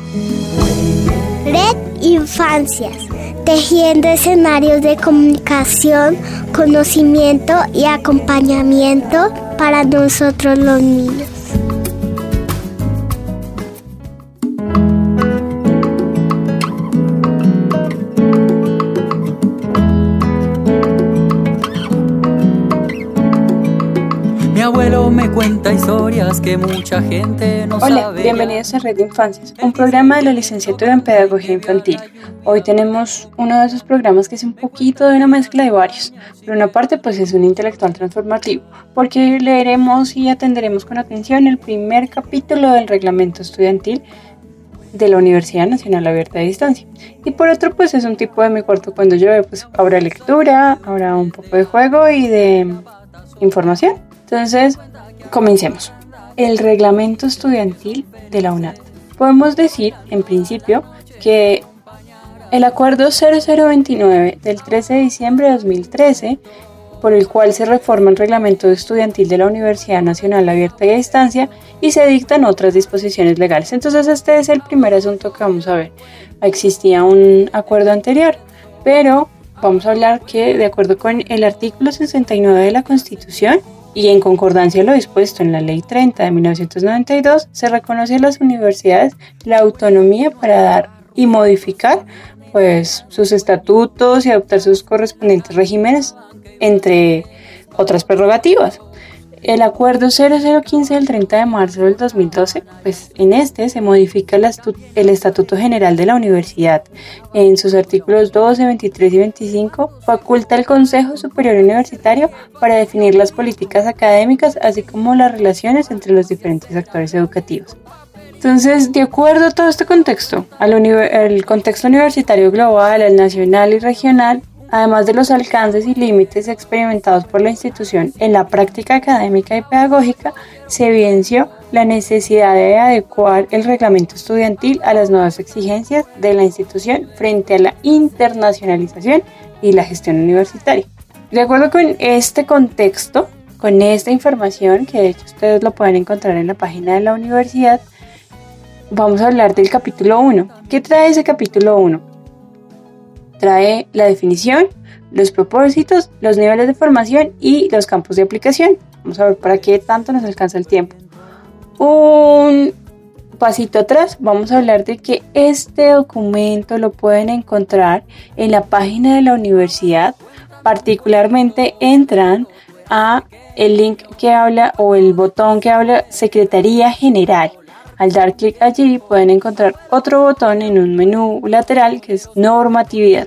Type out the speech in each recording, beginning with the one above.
Red Infancias, tejiendo escenarios de comunicación, conocimiento y acompañamiento para nosotros los niños. Mi abuelo me cuenta historias que mucha gente no sabe. Hola, bienvenidos a Red de Infancias, un programa de la licenciatura en Pedagogía Infantil. Hoy tenemos uno de esos programas que es un poquito de una mezcla de varios. Por una parte, pues es un intelectual transformativo, porque leeremos y atenderemos con atención el primer capítulo del reglamento estudiantil de la Universidad Nacional Abierta de Distancia. Y por otro, pues es un tipo de mi cuarto cuando llueve, pues habrá lectura, habrá un poco de juego y de información. Entonces, comencemos. El reglamento estudiantil de la UNAD. Podemos decir, en principio, que el acuerdo 0029 del 13 de diciembre de 2013, por el cual se reforma el reglamento estudiantil de la Universidad Nacional Abierta y a Distancia y se dictan otras disposiciones legales. Entonces, este es el primer asunto que vamos a ver. Existía un acuerdo anterior, pero vamos a hablar que, de acuerdo con el artículo 69 de la Constitución, y en concordancia a lo dispuesto en la Ley 30 de 1992, se reconoce a las universidades la autonomía para dar y modificar pues, sus estatutos y adoptar sus correspondientes regímenes, entre otras prerrogativas. El acuerdo 0015 del 30 de marzo del 2012, pues en este se modifica el Estatuto General de la Universidad. En sus artículos 12, 23 y 25 faculta al Consejo Superior Universitario para definir las políticas académicas, así como las relaciones entre los diferentes actores educativos. Entonces, de acuerdo a todo este contexto, al contexto universitario global, al nacional y regional, además de los alcances y límites experimentados por la institución en la práctica académica y pedagógica, se evidenció la necesidad de adecuar el reglamento estudiantil a las nuevas exigencias de la institución frente a la internacionalización y la gestión universitaria. De acuerdo con este contexto, con esta información, que de hecho ustedes lo pueden encontrar en la página de la universidad, vamos a hablar del capítulo 1. ¿Qué trae ese capítulo 1? Trae la definición, los propósitos, los niveles de formación y los campos de aplicación. Vamos a ver para qué tanto nos alcanza el tiempo. Un pasito atrás, vamos a hablar de que este documento lo pueden encontrar en la página de la universidad. Particularmente entran a el link que habla o el botón que habla Secretaría General. Al dar clic allí pueden encontrar otro botón en un menú lateral que es Normatividad.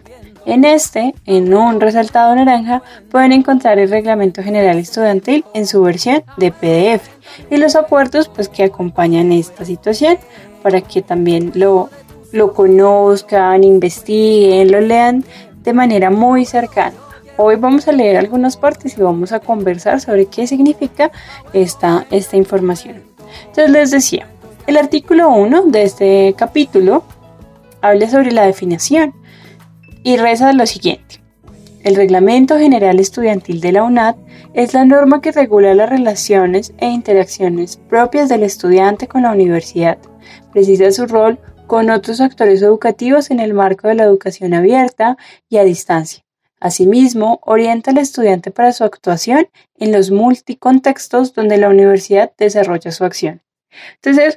En un resaltado naranja, pueden encontrar el Reglamento General Estudiantil en su versión de PDF y los acuerdos pues, que acompañan esta situación para que también lo conozcan, investiguen, lo lean de manera muy cercana. Hoy vamos a leer algunas partes y vamos a conversar sobre qué significa esta información. Entonces les decía, el artículo 1 de este capítulo habla sobre la definición y reza lo siguiente. El Reglamento General Estudiantil de la UNAD es la norma que regula las relaciones e interacciones propias del estudiante con la universidad. Precisa su rol con otros actores educativos en el marco de la educación abierta y a distancia. Asimismo, orienta al estudiante para su actuación en los multicontextos donde la universidad desarrolla su acción. Entonces,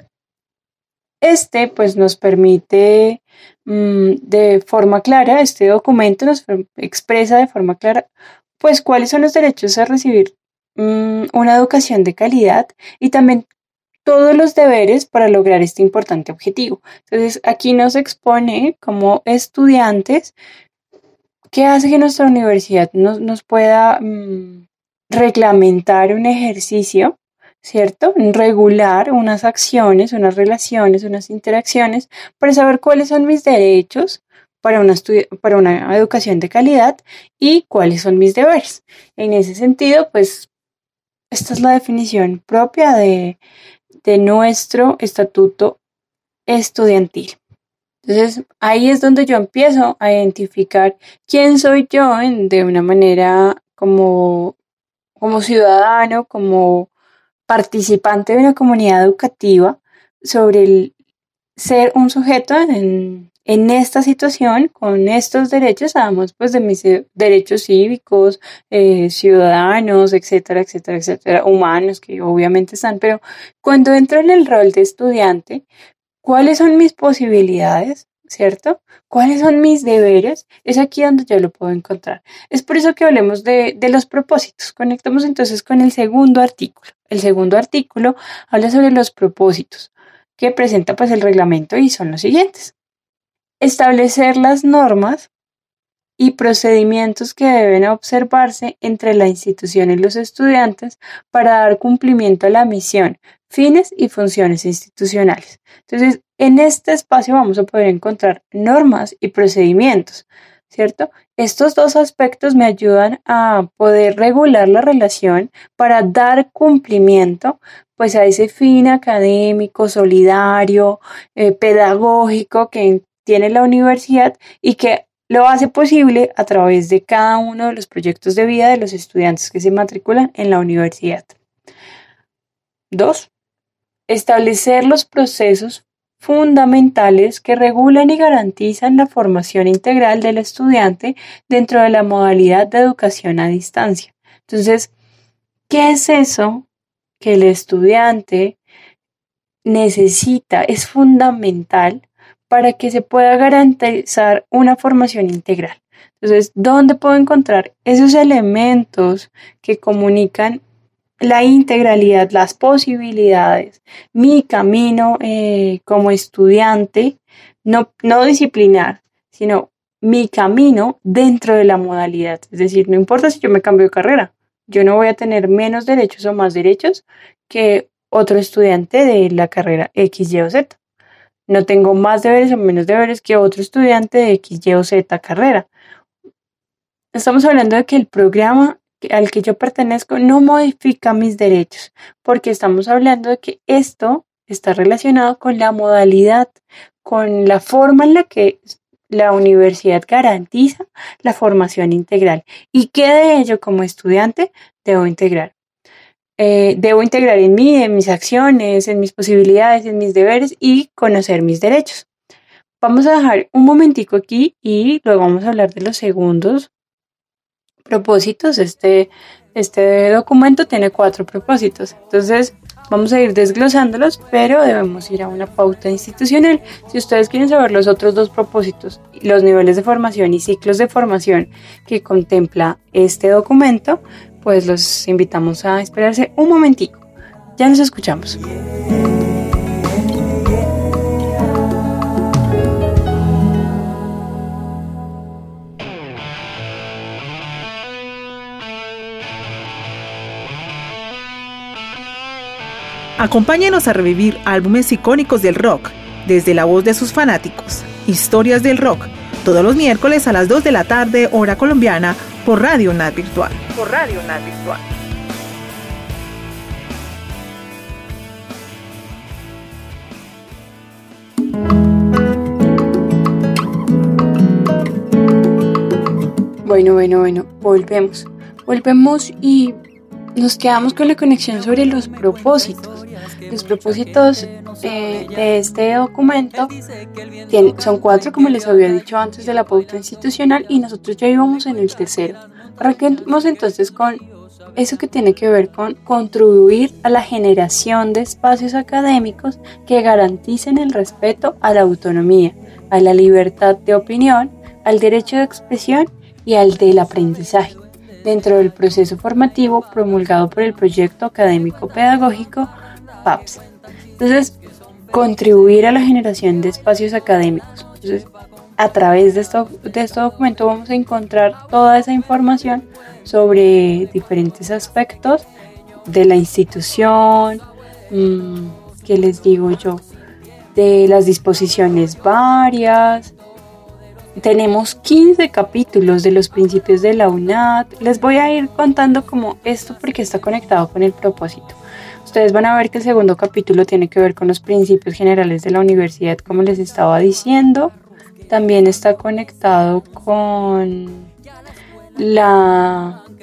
pues nos permite de forma clara, este documento nos expresa de forma clara, pues cuáles son los derechos a recibir una educación de calidad y también todos los deberes para lograr este importante objetivo. Entonces, aquí nos expone como estudiantes qué hace que nuestra universidad nos pueda reglamentar un ejercicio, ¿cierto? Regular unas acciones, unas relaciones, unas interacciones para saber cuáles son mis derechos para una educación de calidad y cuáles son mis deberes. En ese sentido, pues, esta es la definición propia de nuestro estatuto estudiantil. Entonces, ahí es donde yo empiezo a identificar quién soy yo de una manera como ciudadano, como participante de una comunidad educativa, sobre ser un sujeto en esta situación, con estos derechos, además pues de mis derechos cívicos, ciudadanos, etcétera, etcétera, etcétera, humanos que obviamente están, pero cuando entro en el rol de estudiante, ¿cuáles son mis posibilidades? ¿Cierto? ¿Cuáles son mis deberes? Es aquí donde yo lo puedo encontrar. Es por eso que hablemos de los propósitos. Conectamos entonces con el segundo artículo. El segundo artículo habla sobre los propósitos que presenta pues el reglamento y son los siguientes. Establecer las normas y procedimientos que deben observarse entre la institución y los estudiantes para dar cumplimiento a la misión, fines y funciones institucionales. Entonces, en este espacio vamos a poder encontrar normas y procedimientos, ¿cierto? Estos dos aspectos me ayudan a poder regular la relación para dar cumplimiento pues a ese fin académico, solidario, pedagógico que tiene la universidad y que lo hace posible a través de cada uno de los proyectos de vida de los estudiantes que se matriculan en la universidad. 2. Establecer los procesos fundamentales que regulan y garantizan la formación integral del estudiante dentro de la modalidad de educación a distancia. Entonces, ¿qué es eso que el estudiante necesita? Es fundamental para que se pueda garantizar una formación integral. Entonces, ¿dónde puedo encontrar esos elementos que comunican la integralidad, las posibilidades, mi camino como estudiante, no disciplinar, sino mi camino dentro de la modalidad? Es decir, no importa si yo me cambio de carrera, yo no voy a tener menos derechos o más derechos que otro estudiante de la carrera X, Y o Z. No tengo más deberes o menos deberes que otro estudiante de X, Y o Z carrera. Estamos hablando de que el programa al que yo pertenezco no modifica mis derechos, porque estamos hablando de que esto está relacionado con la modalidad, con la forma en la que la universidad garantiza la formación integral y qué de ello como estudiante debo integrar. Debo integrar en mí, en mis acciones, en mis posibilidades, en mis deberes y conocer mis derechos. Vamos a dejar un momentico aquí y luego vamos a hablar de los segundos propósitos. Este documento tiene 4 propósitos. Entonces vamos a ir desglosándolos, pero debemos ir a una pauta institucional. Si ustedes quieren saber los otros 2 propósitos, los niveles de formación y ciclos de formación que contempla este documento, pues los invitamos a esperarse un momentico. Ya nos escuchamos. Acompáñenos a revivir álbumes icónicos del rock, desde la voz de sus fanáticos. Historias del rock, todos los miércoles a las 2 de la tarde, hora colombiana, por Radio UNAD Virtual. Bueno, volvemos y nos quedamos con la conexión sobre los propósitos. Los propósitos de este documento son 4, como les había dicho antes, de la pauta institucional, y nosotros ya íbamos en el tercero. Arranquemos entonces con eso que tiene que ver con contribuir a la generación de espacios académicos que garanticen el respeto a la autonomía, a la libertad de opinión, al derecho de expresión y al del aprendizaje, dentro del proceso formativo promulgado por el Proyecto Académico Pedagógico PAPS. Entonces, contribuir a la generación de espacios académicos. Entonces, a través de este documento vamos a encontrar toda esa información sobre diferentes aspectos de la institución, ¿qué les digo yo? De las disposiciones varias. Tenemos 15 capítulos de los principios de la UNAD. Les voy a ir contando como esto porque está conectado con el propósito. Ustedes van a ver que el segundo capítulo tiene que ver con los principios generales de la universidad, como les estaba diciendo. También está conectado con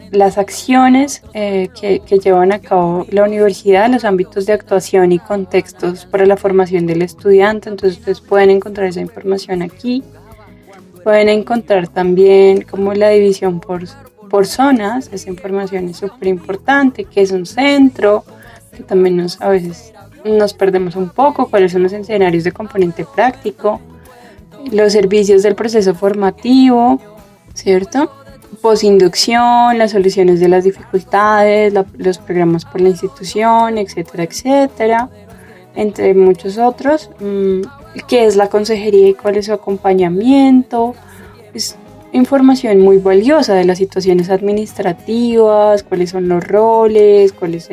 las acciones que llevan a cabo la universidad, los ámbitos de actuación y contextos para la formación del estudiante. Entonces ustedes pueden encontrar esa información aquí. Pueden encontrar también como la división por zonas. Esa información es súper importante, qué es un centro, que también a veces nos perdemos un poco, cuáles son los escenarios de componente práctico, los servicios del proceso formativo, ¿cierto? Posinducción, las soluciones de las dificultades, los programas por la institución, etcétera, etcétera, entre muchos otros. ¿Qué es la consejería y cuál es su acompañamiento? Es información muy valiosa de las situaciones administrativas, cuáles son los roles, cuál es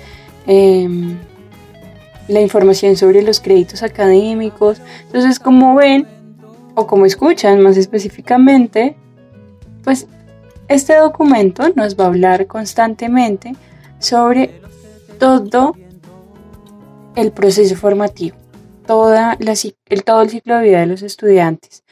la información sobre los créditos académicos. Entonces, como ven o como escuchan más específicamente, pues este documento nos va a hablar constantemente sobre todo el proceso formativo, todo el ciclo de vida de los estudiantes,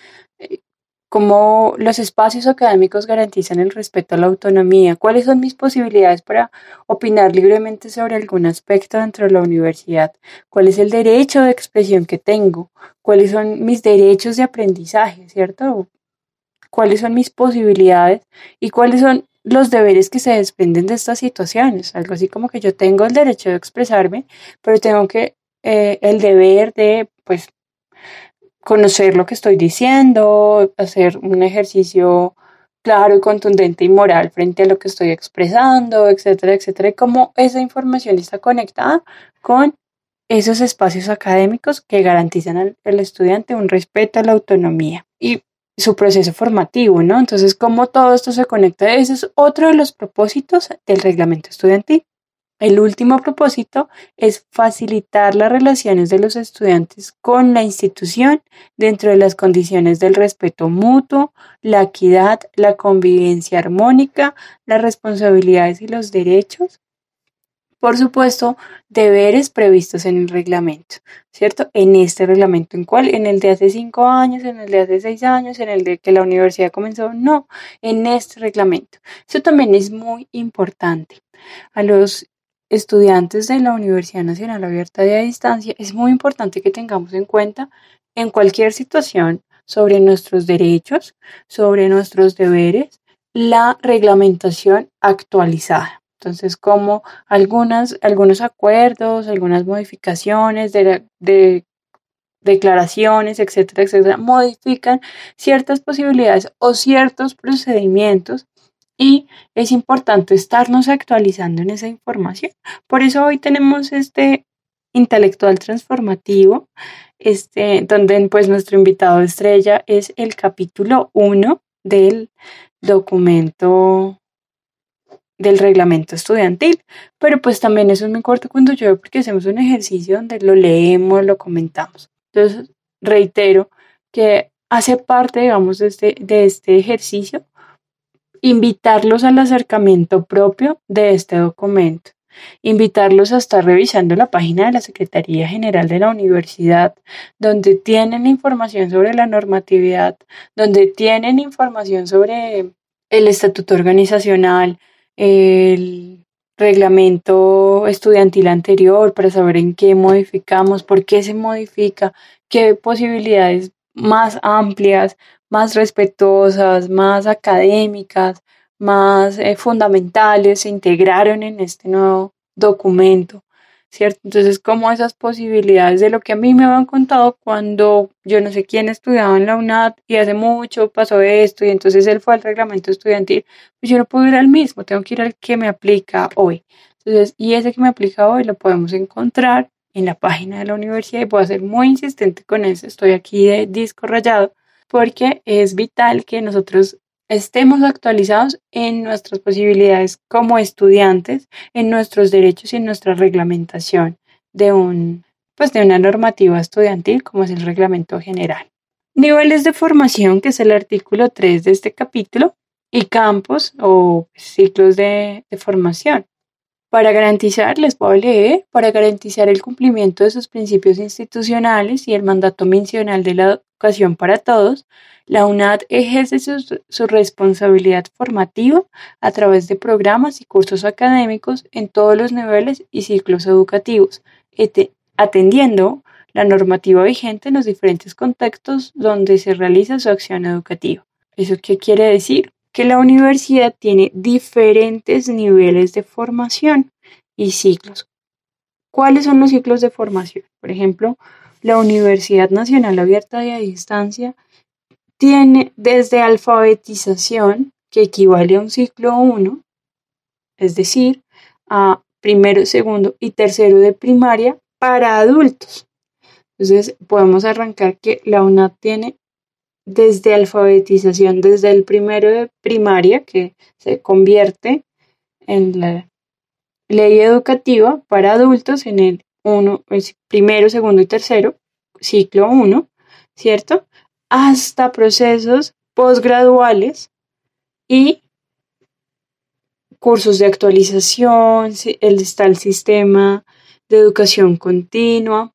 cómo los espacios académicos garantizan el respeto a la autonomía, cuáles son mis posibilidades para opinar libremente sobre algún aspecto dentro de la universidad, cuál es el derecho de expresión que tengo, cuáles son mis derechos de aprendizaje, ¿cierto? Cuáles son mis posibilidades y cuáles son los deberes que se desprenden de estas situaciones. Algo así como que yo tengo el derecho de expresarme, pero tengo el deber de, pues, conocer lo que estoy diciendo, hacer un ejercicio claro y contundente y moral frente a lo que estoy expresando, etcétera, etcétera, y cómo esa información está conectada con esos espacios académicos que garantizan al estudiante un respeto a la autonomía y su proceso formativo, ¿no? Entonces, cómo todo esto se conecta, ese es otro de los propósitos del reglamento estudiantil. El último propósito es facilitar las relaciones de los estudiantes con la institución dentro de las condiciones del respeto mutuo, la equidad, la convivencia armónica, las responsabilidades y los derechos. Por supuesto, deberes previstos en el reglamento, ¿cierto? En este reglamento, ¿en cuál? ¿En el de hace 5 años, en el de hace 6 años, en el de que la universidad comenzó? No, en este reglamento. Eso también es muy importante. A los estudiantes de la Universidad Nacional Abierta y a Distancia, es muy importante que tengamos en cuenta en cualquier situación sobre nuestros derechos, sobre nuestros deberes, la reglamentación actualizada. Entonces, como algunos acuerdos, algunas modificaciones de declaraciones, etcétera, etcétera, modifican ciertas posibilidades o ciertos procedimientos y es importante estarnos actualizando en esa información. Por eso hoy tenemos este intelectual transformativo, donde pues nuestro invitado estrella es el capítulo 1 del documento del reglamento estudiantil, pero pues también eso es muy corto cuando llueve porque hacemos un ejercicio donde lo leemos, lo comentamos. Entonces reitero que hace parte, digamos, de este ejercicio invitarlos al acercamiento propio de este documento, invitarlos a estar revisando la página de la Secretaría General de la Universidad, donde tienen información sobre la normatividad, donde tienen información sobre el estatuto organizacional, el reglamento estudiantil anterior para saber en qué modificamos, por qué se modifica, qué posibilidades más amplias, más respetuosas, más académicas, más fundamentales se integraron en este nuevo documento, ¿cierto? Entonces, como esas posibilidades de lo que a mí me habían contado cuando yo no sé quién estudiaba en la UNAD y hace mucho pasó esto y entonces él fue al reglamento estudiantil, pues yo no puedo ir al mismo, tengo que ir al que me aplica hoy. Entonces, y ese que me aplica hoy lo podemos encontrar en la página de la universidad y voy a ser muy insistente con eso, estoy aquí de disco rayado porque es vital que nosotros estemos actualizados en nuestras posibilidades como estudiantes, en nuestros derechos y en nuestra reglamentación de una normativa estudiantil como es el reglamento general. Niveles de formación, que es el artículo 3 de este capítulo, y campos o ciclos de formación. Para garantizar el cumplimiento de sus principios institucionales y el mandato misional de la Educación para Todos, la UNAD ejerce su responsabilidad formativa a través de programas y cursos académicos en todos los niveles y ciclos educativos, atendiendo la normativa vigente en los diferentes contextos donde se realiza su acción educativa. ¿Eso qué quiere decir? Que la universidad tiene diferentes niveles de formación y ciclos. ¿Cuáles son los ciclos de formación? Por ejemplo, la Universidad Nacional Abierta y a Distancia tiene desde alfabetización, que equivale a un ciclo 1, es decir, a primero, segundo y tercero de primaria para adultos. Entonces, podemos arrancar que la UNAD tiene desde alfabetización, desde el primero de primaria, que se convierte en la ley educativa para adultos en el primero, segundo y tercero, ciclo 1, ¿cierto? Hasta procesos posgraduales y cursos de actualización, está el sistema de educación continua,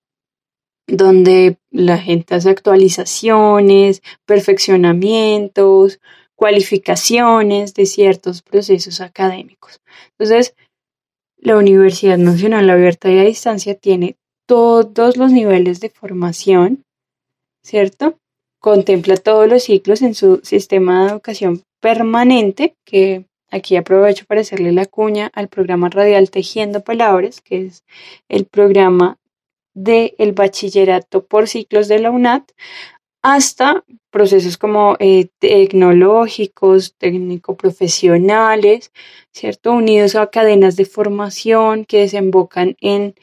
donde la gente hace actualizaciones, perfeccionamientos, cualificaciones de ciertos procesos académicos. Entonces, la Universidad Nacional Abierta y a Distancia tiene todos los niveles de formación, ¿cierto? Contempla todos los ciclos en su sistema de educación permanente, que aquí aprovecho para hacerle la cuña al programa radial Tejiendo Palabras, que es el programa del bachillerato por ciclos de la UNAD, hasta procesos como tecnológicos, técnico-profesionales, ¿cierto? Unidos a cadenas de formación que desembocan en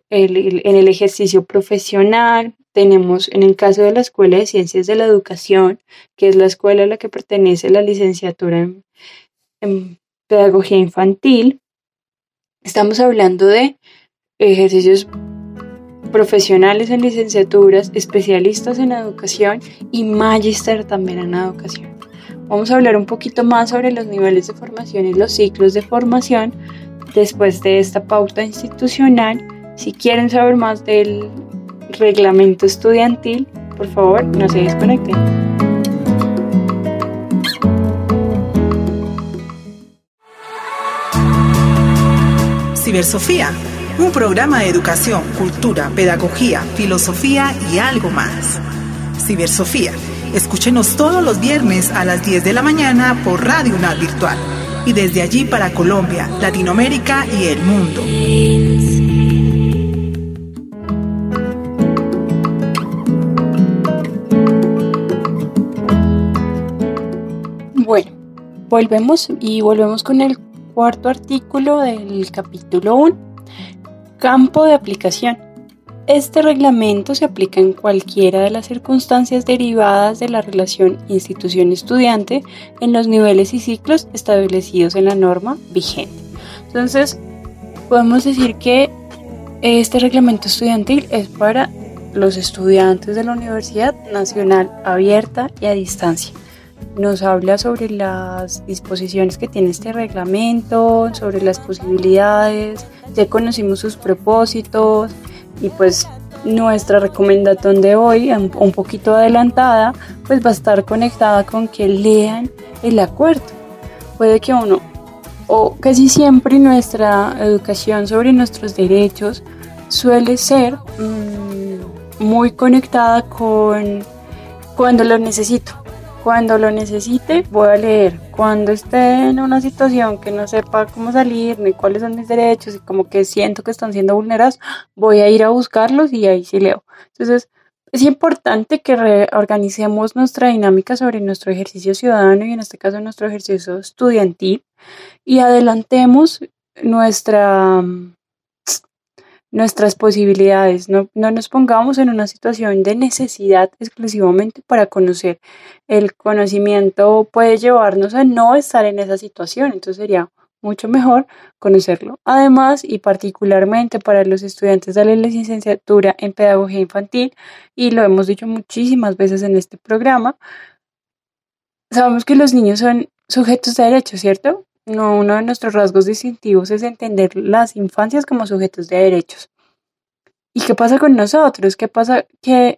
el ejercicio profesional. Tenemos en el caso de la Escuela de Ciencias de la Educación, que es la escuela a la que pertenece la licenciatura en Pedagogía Infantil, estamos hablando de ejercicios profesionales en licenciaturas, especialistas en educación y magíster también en educación. Vamos a hablar un poquito más sobre los niveles de formación y los ciclos de formación después de esta pauta institucional. Si quieren saber más del reglamento estudiantil, por favor, no se desconecten. Cibersofía, un programa de educación, cultura, pedagogía, filosofía y algo más. Cibersofía, escúchenos todos los viernes a las 10 de la mañana por Radio UNAD Virtual y desde allí para Colombia, Latinoamérica y el mundo. Bueno, volvemos con el cuarto artículo del capítulo 1, campo de aplicación. Este reglamento se aplica en cualquiera de las circunstancias derivadas de la relación institución-estudiante en los niveles y ciclos establecidos en la norma vigente. Entonces, podemos decir que este reglamento estudiantil es para los estudiantes de la Universidad Nacional Abierta y a Distancia. Nos habla sobre las disposiciones que tiene este reglamento, sobre las posibilidades, ya conocimos sus propósitos y pues nuestra recomendación de hoy, un poquito adelantada, pues va a estar conectada con que lean el acuerdo. Puede que uno, o casi siempre nuestra educación sobre nuestros derechos suele ser muy conectada con cuando lo necesito. Cuando lo necesite voy a leer, cuando esté en una situación que no sepa cómo salir ni cuáles son mis derechos y como que siento que están siendo vulnerados, voy a ir a buscarlos y ahí sí leo. Entonces es importante que reorganicemos nuestra dinámica sobre nuestro ejercicio ciudadano y en este caso nuestro ejercicio estudiantil y adelantemos nuestras posibilidades, no nos pongamos en una situación de necesidad exclusivamente para conocer. El conocimiento puede llevarnos a no estar en esa situación, entonces sería mucho mejor conocerlo. Además, y particularmente para los estudiantes de la licenciatura en Pedagogía Infantil, y lo hemos dicho muchísimas veces en este programa, sabemos que los niños son sujetos de derecho, ¿cierto? No, uno de nuestros rasgos distintivos es entender las infancias como sujetos de derechos. ¿Y qué pasa con nosotros? ¿Qué pasa? Que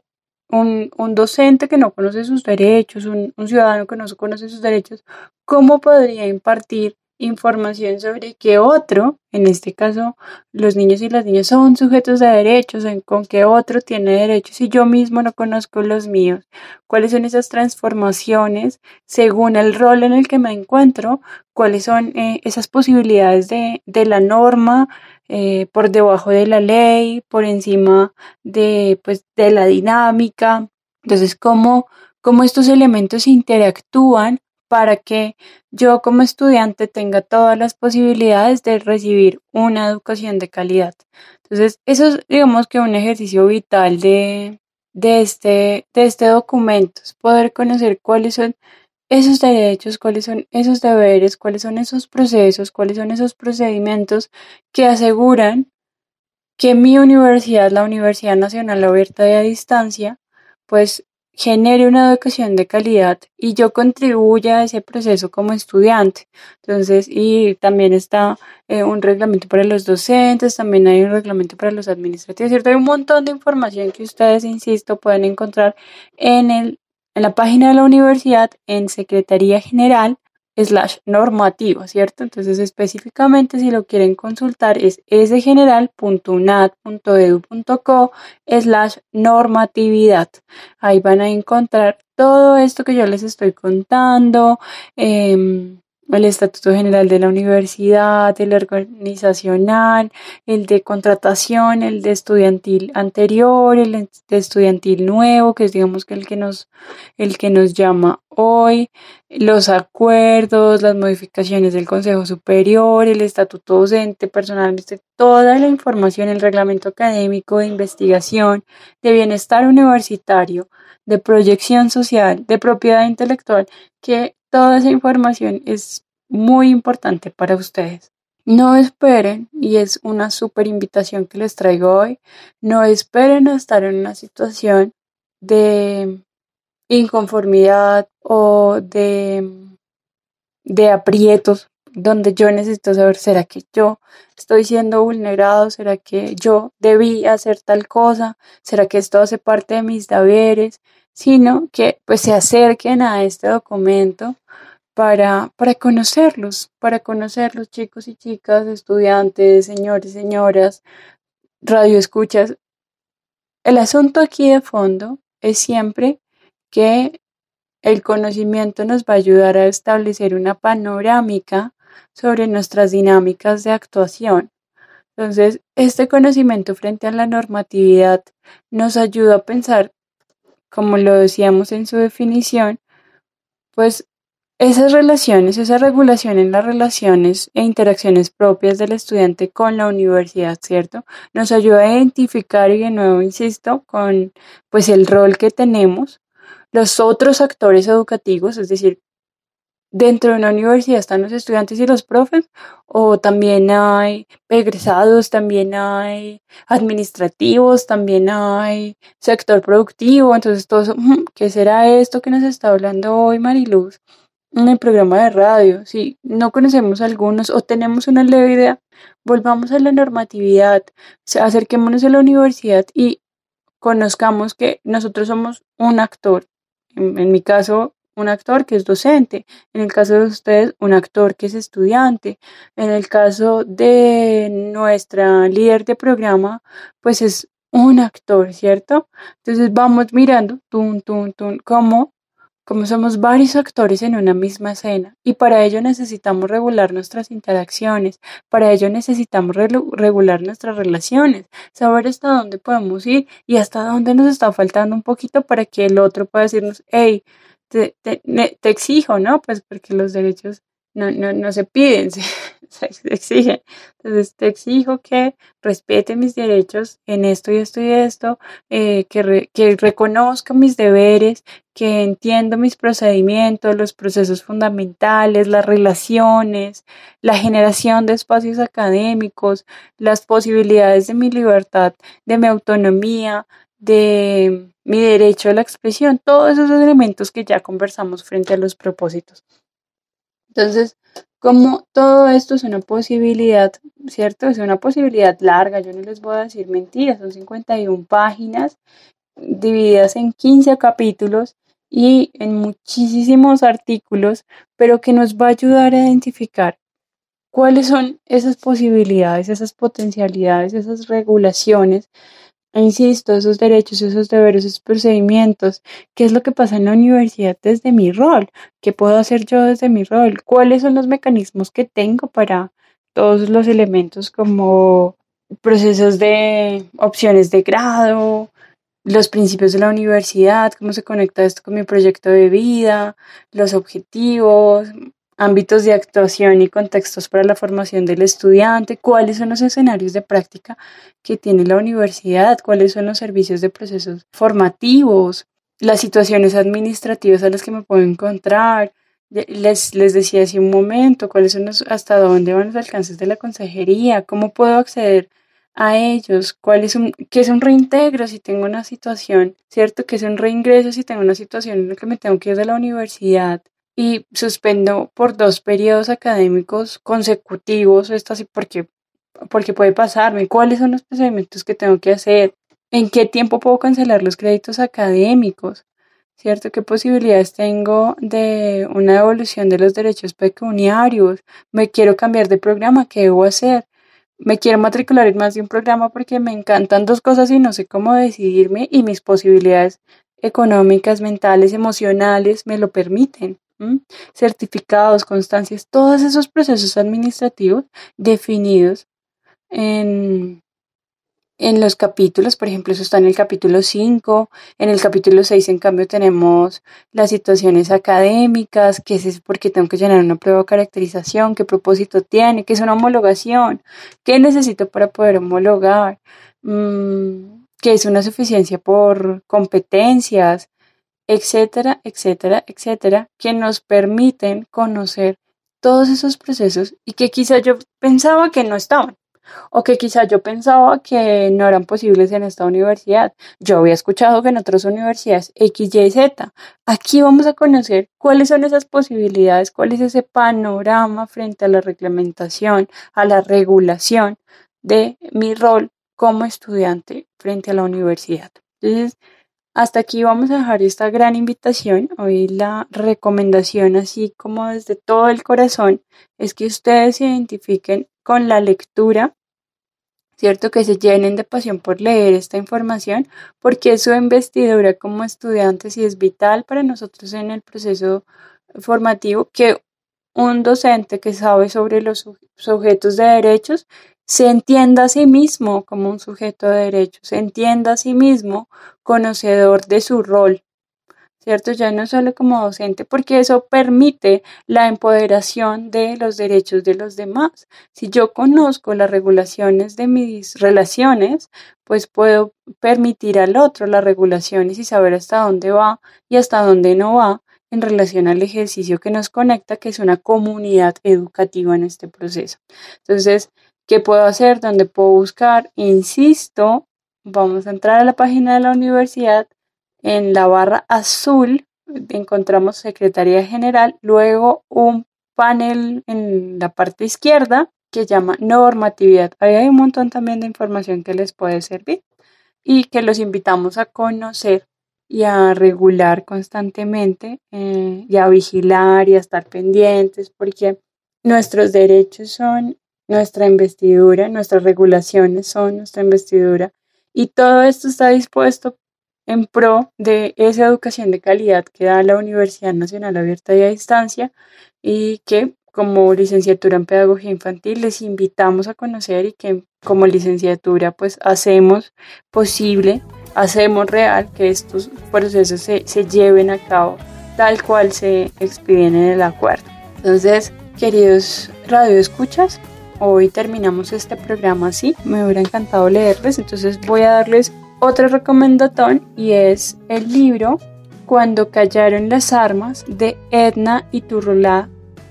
un docente que no conoce sus derechos, un ciudadano que no conoce sus derechos, ¿cómo podría impartir información sobre qué otro, en este caso los niños y las niñas son sujetos de derechos, con qué otro tiene derechos si yo mismo no conozco los míos? ¿Cuáles son esas transformaciones según el rol en el que me encuentro? ¿Cuáles son esas posibilidades de la norma por debajo de la ley, por encima de la dinámica? Entonces, ¿cómo estos elementos interactúan para que yo como estudiante tenga todas las posibilidades de recibir una educación de calidad? Entonces, eso es, digamos que un ejercicio vital de este documento, es poder conocer cuáles son esos derechos, cuáles son esos deberes, cuáles son esos procesos, cuáles son esos procedimientos que aseguran que mi universidad, la Universidad Nacional Abierta y a Distancia, pues genere una educación de calidad y yo contribuya a ese proceso como estudiante. Entonces, y también está un reglamento para los docentes, también hay un reglamento para los administrativos, ¿cierto? Hay un montón de información que ustedes, insisto, pueden encontrar en la página de la universidad, en Secretaría General /normativa, ¿cierto? Entonces, específicamente, si lo quieren consultar, es sgeneral.unad.edu.co/normatividad. Ahí van a encontrar todo esto que yo les estoy contando, el Estatuto General de la Universidad, el organizacional, el de contratación, el de estudiantil anterior, el de estudiantil nuevo, que es, digamos, que el que nos llama hoy, los acuerdos, las modificaciones del Consejo Superior, el estatuto docente, personal, toda la información, el reglamento académico de investigación, de bienestar universitario, de proyección social, de propiedad intelectual, que toda esa información es muy importante para ustedes. No esperen, y es una súper invitación que les traigo hoy, no esperen a estar en una situación de inconformidad o de aprietos donde yo necesito saber, ¿será que yo estoy siendo vulnerado? ¿Será que yo debí hacer tal cosa? ¿Será que esto hace parte de mis deberes? Sino que pues se acerquen a este documento para conocerlos, chicos y chicas, estudiantes, señores, señoras, radioescuchas. El asunto aquí de fondo es siempre que el conocimiento nos va a ayudar a establecer una panorámica sobre nuestras dinámicas de actuación. Entonces, este conocimiento frente a la normatividad nos ayuda a pensar, como lo decíamos en su definición, pues esas relaciones, esa regulación en las relaciones e interacciones propias del estudiante con la universidad, ¿cierto? Nos ayuda a identificar, y de nuevo insisto, con pues el rol que tenemos, los otros actores educativos, es decir, dentro de una universidad están los estudiantes y los profes, o también hay egresados, también hay administrativos, también hay sector productivo. Entonces, todo eso, ¿qué será esto que nos está hablando hoy Mariluz en el programa de radio? Si no conocemos algunos o tenemos una leve idea, volvamos a la normatividad, acerquémonos a la universidad y conozcamos que nosotros somos un actor. En mi caso, un actor que es docente, en el caso de ustedes, un actor que es estudiante, en el caso de nuestra líder de programa, pues es un actor, ¿cierto? Entonces vamos mirando, cómo somos varios actores en una misma escena, y para ello necesitamos regular nuestras interacciones, para ello necesitamos regular nuestras relaciones, saber hasta dónde podemos ir y hasta dónde nos está faltando un poquito para que el otro pueda decirnos, hey, te exijo, ¿no? Pues porque los derechos no se piden, se exigen. Entonces te exijo que respete mis derechos en esto y esto y esto, que reconozca mis deberes, que entiendo mis procedimientos, los procesos fundamentales, las relaciones, la generación de espacios académicos, las posibilidades de mi libertad, de mi autonomía, de mi derecho a la expresión, todos esos elementos que ya conversamos frente a los propósitos. Entonces, como todo esto es una posibilidad, ¿cierto? Es una posibilidad larga, yo no les voy a decir mentiras, son 51 páginas divididas en 15 capítulos y en muchísimos artículos, pero que nos va a ayudar a identificar cuáles son esas posibilidades, esas potencialidades, esas regulaciones, insisto, esos derechos, esos deberes, esos procedimientos, qué es lo que pasa en la universidad desde mi rol, qué puedo hacer yo desde mi rol, cuáles son los mecanismos que tengo para todos los elementos como procesos de opciones de grado, los principios de la universidad, cómo se conecta esto con mi proyecto de vida, los objetivos, ámbitos de actuación y contextos para la formación del estudiante, cuáles son los escenarios de práctica que tiene la universidad, cuáles son los servicios de procesos formativos, las situaciones administrativas a las que me puedo encontrar. Les decía hace un momento cuáles son hasta dónde van los alcances de la consejería, cómo puedo acceder a ellos, qué es un reintegro si tengo una situación, ¿cierto? ¿Qué es un reingreso si tengo una situación en la que me tengo que ir de la universidad y suspendo por 2 periodos académicos consecutivos? Esto así porque puede pasarme. ¿Cuáles son los procedimientos que tengo que hacer? ¿En qué tiempo puedo cancelar los créditos académicos? ¿Cierto? ¿Qué posibilidades tengo de una devolución de los derechos pecuniarios? ¿Me quiero cambiar de programa? ¿Qué debo hacer? Me quiero matricular en más de un programa porque me encantan 2 cosas y no sé cómo decidirme y mis posibilidades económicas, mentales, emocionales me lo permiten. Certificados, constancias, todos esos procesos administrativos definidos en los capítulos. Por ejemplo, eso está en el capítulo 5, en el capítulo 6 en cambio tenemos las situaciones académicas, qué es porque tengo que llenar una prueba de caracterización, qué propósito tiene, qué es una homologación, qué necesito para poder homologar, qué es una suficiencia por competencias, etcétera, etcétera, etcétera, que nos permiten conocer todos esos procesos y que quizá yo pensaba que no estaban. O que quizá yo pensaba que no eran posibles en esta universidad. Yo había escuchado que en otras universidades X, Y, Z. Aquí vamos a conocer cuáles son esas posibilidades, cuál es ese panorama frente a la reglamentación, a la regulación de mi rol como estudiante frente a la universidad. Entonces, hasta aquí vamos a dejar esta gran invitación. Hoy la recomendación, así como desde todo el corazón, es que ustedes se identifiquen con la lectura, ¿cierto? Que se llenen de pasión por leer esta información, porque su investidura como estudiantes y es vital para nosotros en el proceso formativo, que un docente que sabe sobre los sujetos de derechos se entienda a sí mismo como un sujeto de derechos, se entienda a sí mismo conocedor de su rol, ¿cierto? Ya no solo como docente, porque eso permite la empoderación de los derechos de los demás. Si yo conozco las regulaciones de mis relaciones, pues puedo permitir al otro las regulaciones y saber hasta dónde va y hasta dónde no va en relación al ejercicio que nos conecta, que es una comunidad educativa en este proceso. Entonces, ¿qué puedo hacer? ¿Dónde puedo buscar? Insisto, vamos a entrar a la página de la universidad. En la barra azul encontramos Secretaría General, luego un panel en la parte izquierda que llama Normatividad. Ahí hay un montón también de información que les puede servir y que los invitamos a conocer y a regular constantemente y a vigilar y a estar pendientes, porque nuestros derechos son nuestra investidura, nuestras regulaciones son nuestra investidura y todo esto está dispuesto en pro de esa educación de calidad que da la Universidad Nacional Abierta y a Distancia y que como licenciatura en Pedagogía Infantil les invitamos a conocer y que como licenciatura pues hacemos posible, hacemos real que estos procesos se lleven a cabo tal cual se expiden en el acuerdo. Entonces, queridos radioescuchas, hoy terminamos este programa así, me hubiera encantado leerles, entonces voy a darles otro recomendatorio y es el libro Cuando callaron las armas de Edna Iturralde,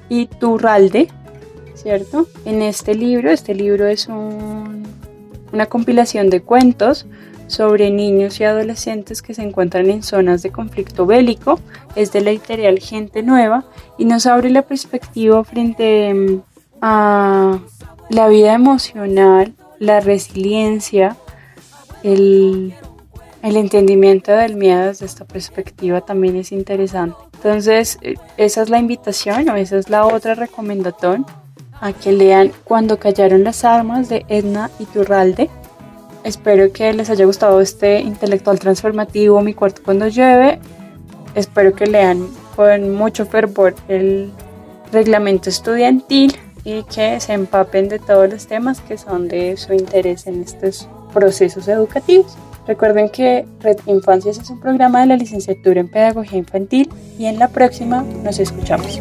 ¿cierto? En este libro es una compilación de cuentos sobre niños y adolescentes que se encuentran en zonas de conflicto bélico, es de la editorial Gente Nueva y nos abre la perspectiva frente a la vida emocional, la resiliencia, El entendimiento del miedo desde esta perspectiva también es interesante. Entonces, esa es la invitación o esa es la otra recomendación, a que lean Cuando callaron las armas de Edna Iturralde. Espero que les haya gustado este intelectual transformativo, Mi cuarto cuando llueve. Espero que lean con mucho fervor el reglamento estudiantil y que se empapen de todos los temas que son de su interés en estos procesos educativos. Recuerden que Red Infancias es un programa de la licenciatura en Pedagogía Infantil y en la próxima nos escuchamos.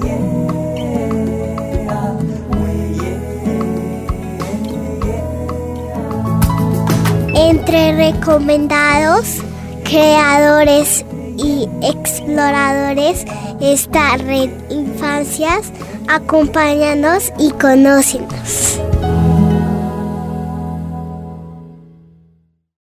Entre recomendados, creadores y exploradores está Red Infancias. Acompáñanos y conócenos.